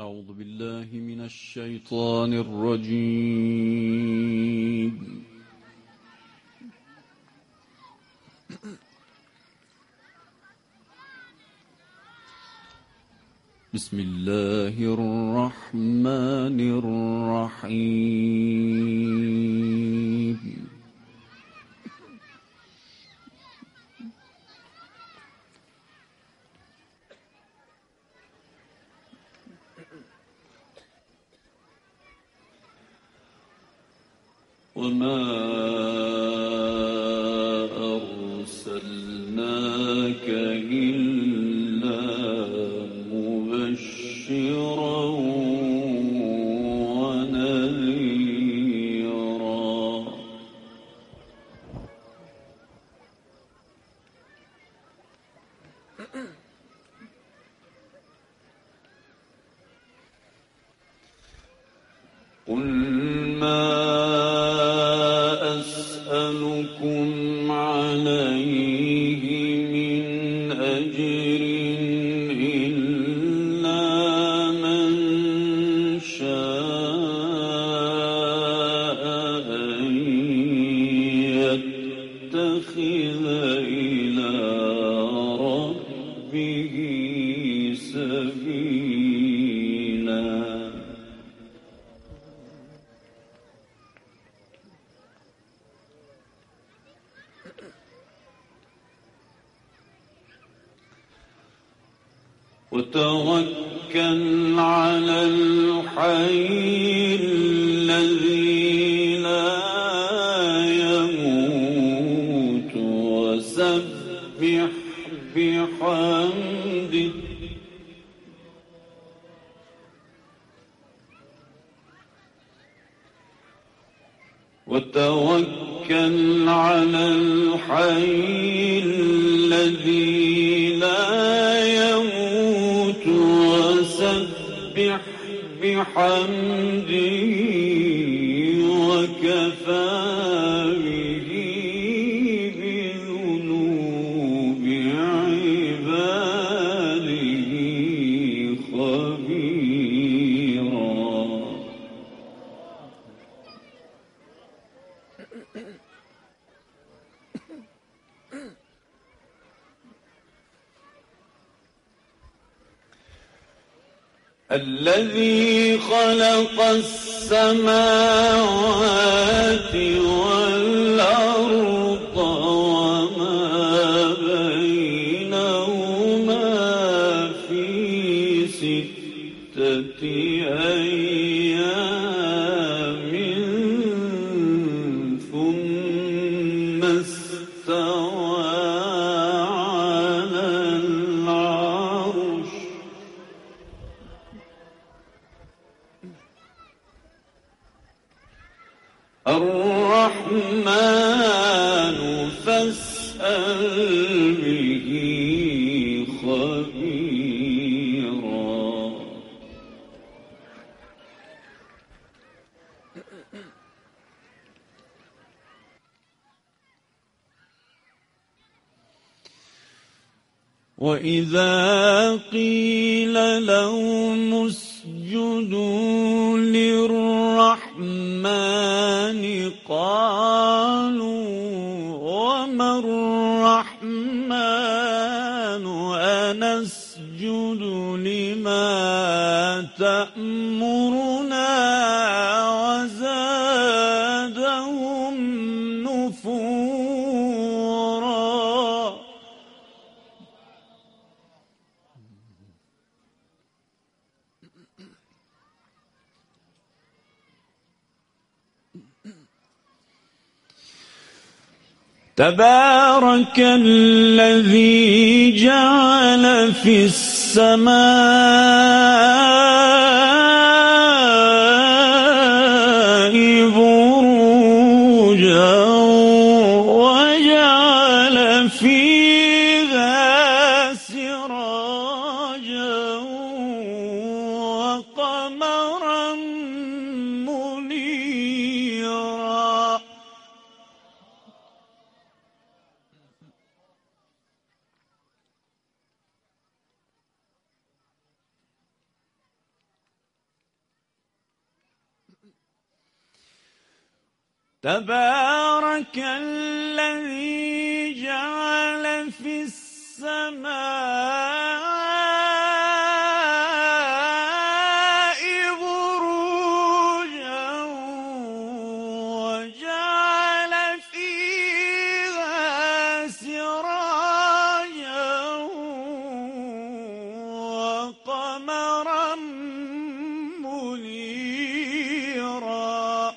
أعوذ بالله من الشيطان الرجيم. بسم الله الرحمن الرحيم. وما أرسلناك إلا مبشرا ونذيرا. قل ما أسألكم عليه من أجر إلا من شاء أن يتخذ إلى ربه سبيلا. وتوكل على الحي الذي لا يموت وسبح بحمده وتوكل على الحي الذي لا يموت وسبح بحمده وكفى به بذنوب عباده خبيرا. الذي خلق السماوات والأرض وما بينهما في 6 أيام ثم استوى على العرش. الرحمن فاسأل به خبيرا. وإذا قيل لهم اسجدوا للرحمن قالوا وما الرحمن أنسجد لما تأمرنا وزادهم نفورا. تبارك الذي جعل في السماء بروجا وجعل فيها سراجا وقمرا منيرا. تبارك الذي جعل في السماء بروجا وجعل فيها سراجا وقمرا منيرا.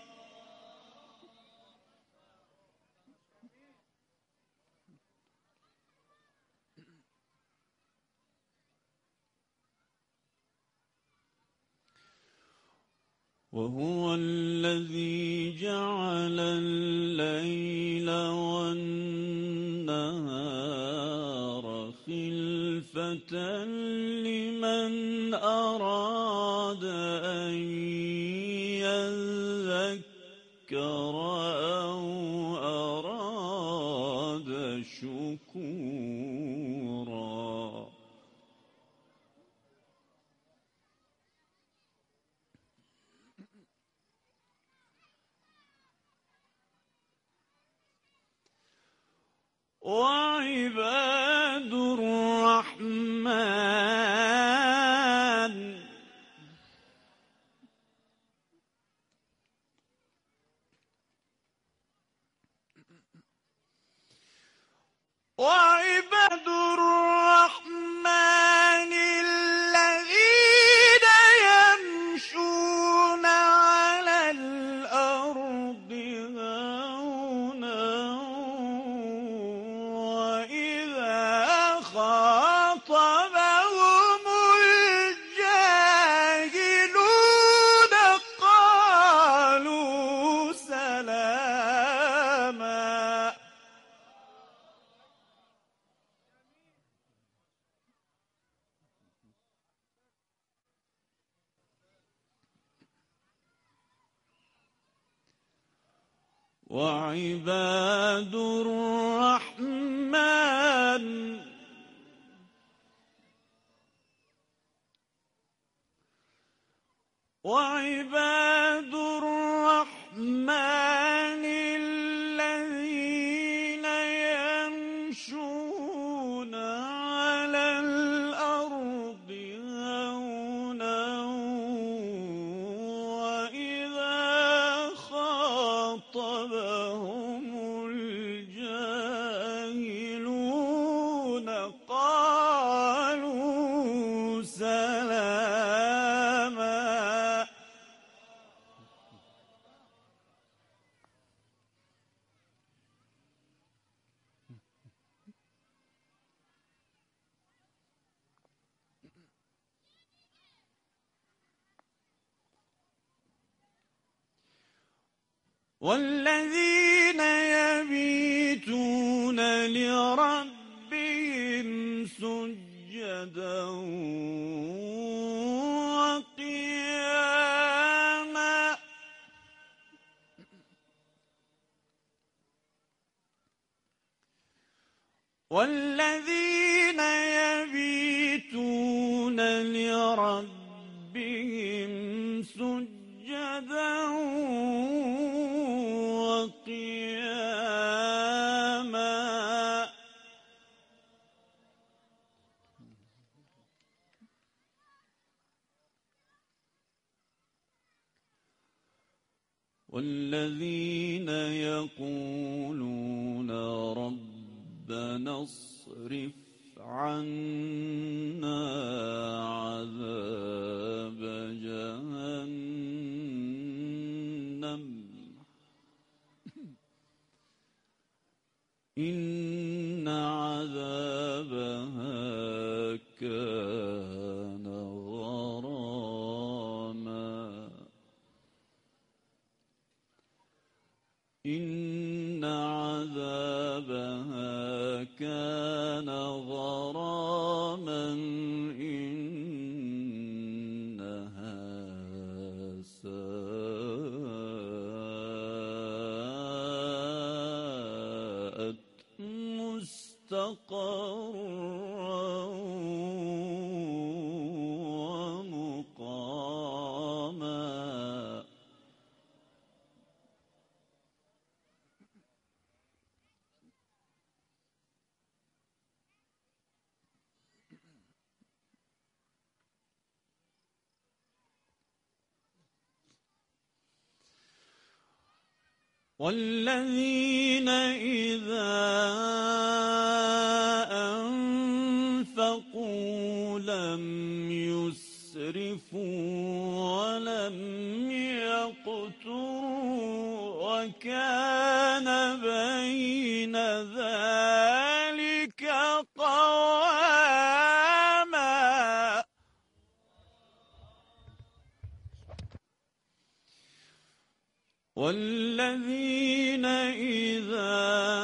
وهو الذي جعل الليل والنهار خلفة لمن أراد أن يذكر أو أراد شكورا. وعباد الرحمن الذين يمشون على الأرض هونا وإذا خاطبهم الجاهلون قالوا سلاما. وعباد الرحمن الذين يمشون على الأرض هونا وإذا خاطبهم الجاهلون قالوا سلاما. والذين يبيتون لربهم سجدا وقياما. والذين يبيتون لربهم سجدا وقياما. والذين يقولون ربنا اصرف عنا عذاب جهنم إن عذابها كان غراما. إن عذابها كان غراما إنها ساءت مستقرا ومقاما. والذين إذا أنفقوا لم يسرفوا ولم يقتروا وكان بين ذلك قواما. والذين إذا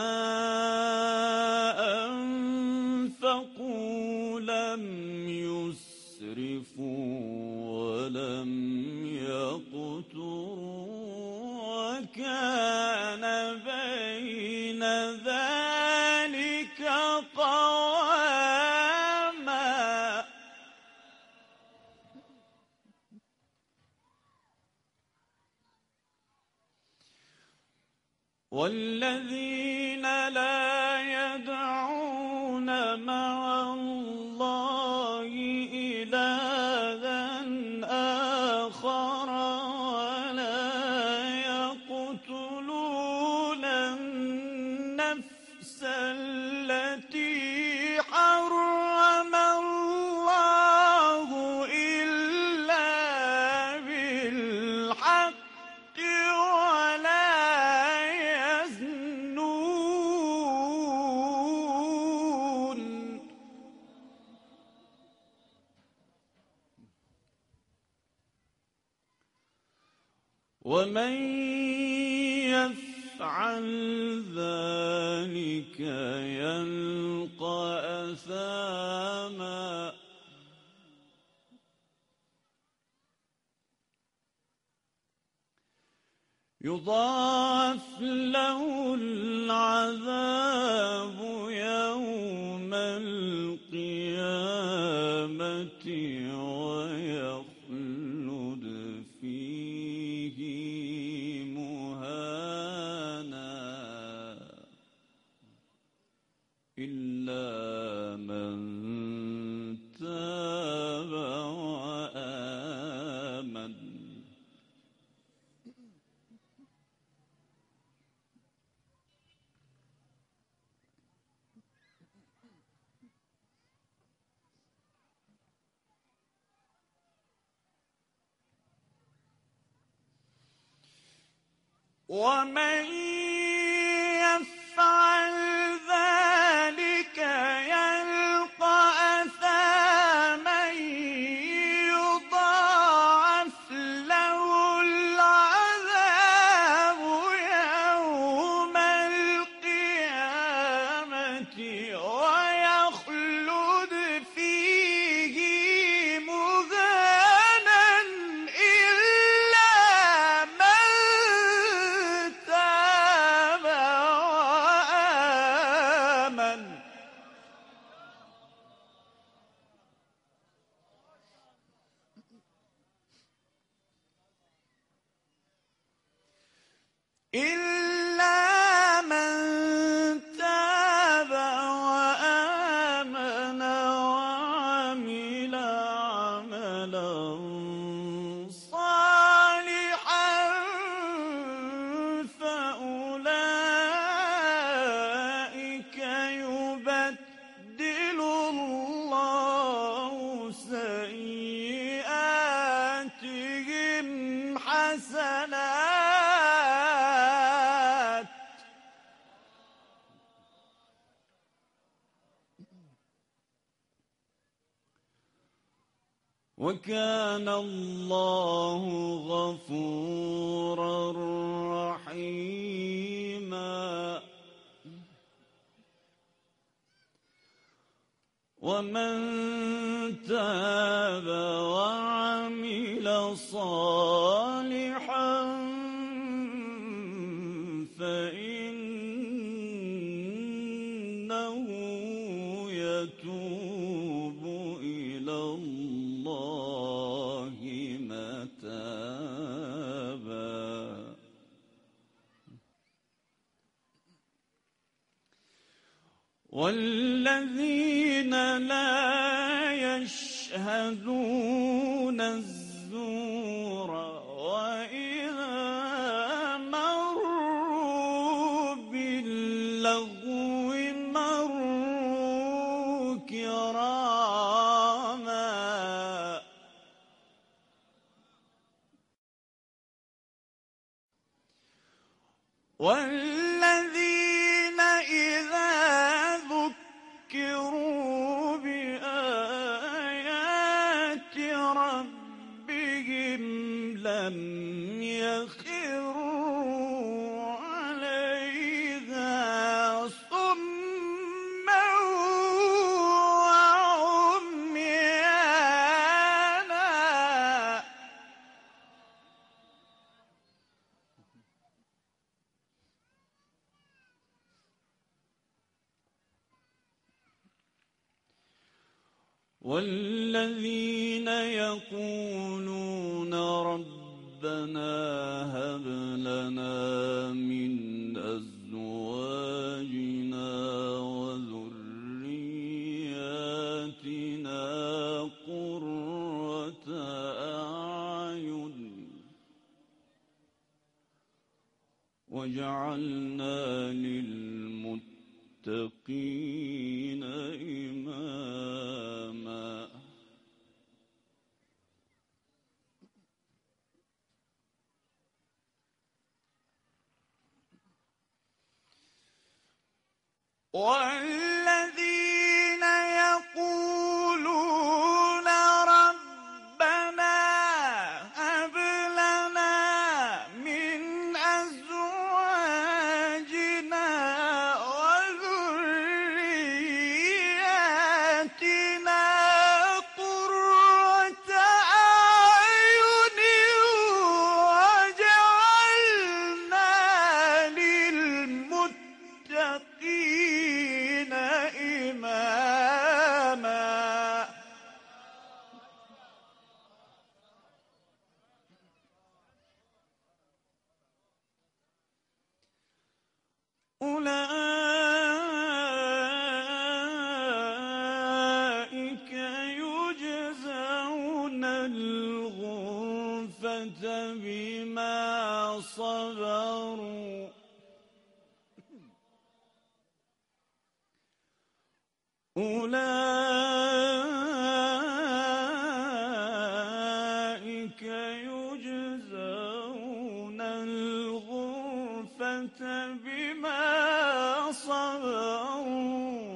أنفقوا لم يسرفوا ولم يقتروا وكان بين ذلك قواما. والذين لا يدعون مع الله إلها آخر ولا يقتلون النفس التي حرم الله إلا بالحق ولا ومن يفعل ذلك يلقى أثاما. يضاعف له العذاب يوم القيامة ويخلد فيه مهانا إلا من تاب وآمن. ومن يفعل ذلك يلقى أثاما يضاعف له العذاب يوم القيامة ويخلد فيه مهانا إلا من تاب وآمن. إلا من تاب وآمن وعمل عملا صالحا فأولئك يبدل الله سيئاتهم حسنات وكان الله غفورا رحيما. ومن تاب وعمل صالحا فإنه يتوب إلى الله متابا. والذين لا يشهدون الزور وإذا مروا والذين إذا ذكروا بآيات ربهم لم يخروا عليها صما وعميانا. والذين يقولون ربنا هب لنا من أزواجنا وذرياتنا قرة أعين واجعلنا للمتقين إماما. والذين يقولون ربنا هب لنا من أزواجنا وذرياتنا قرة أعين واجعلنا للمتقين إماما. أولئك يجزون الغرفة بما صبروا أولئك يجزون الغرفة بما صبروا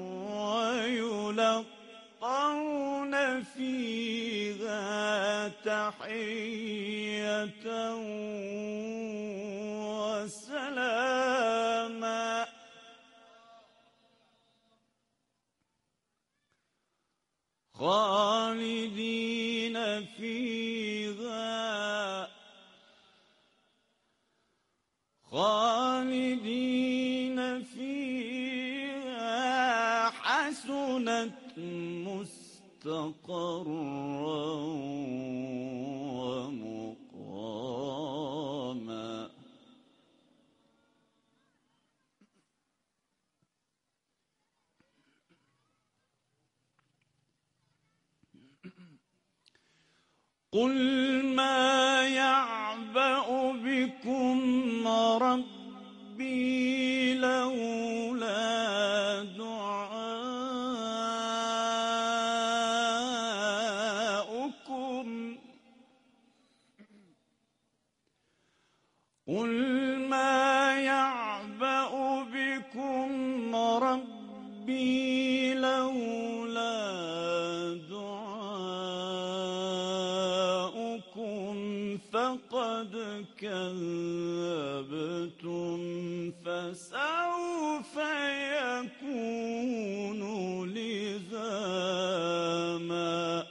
ويلقون فيها تحية وسلاما. خالدين فيها حسنت مستقرا ومقاما. قل ما يعبأ بكم ربي لولا دعاؤكم. قل ما يعبأ بكم ربي لولا دعاؤكم فقد كذبتم فسوف يكون لزاما.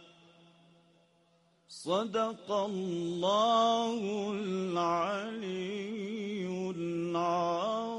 صدق الله العلي العظيم.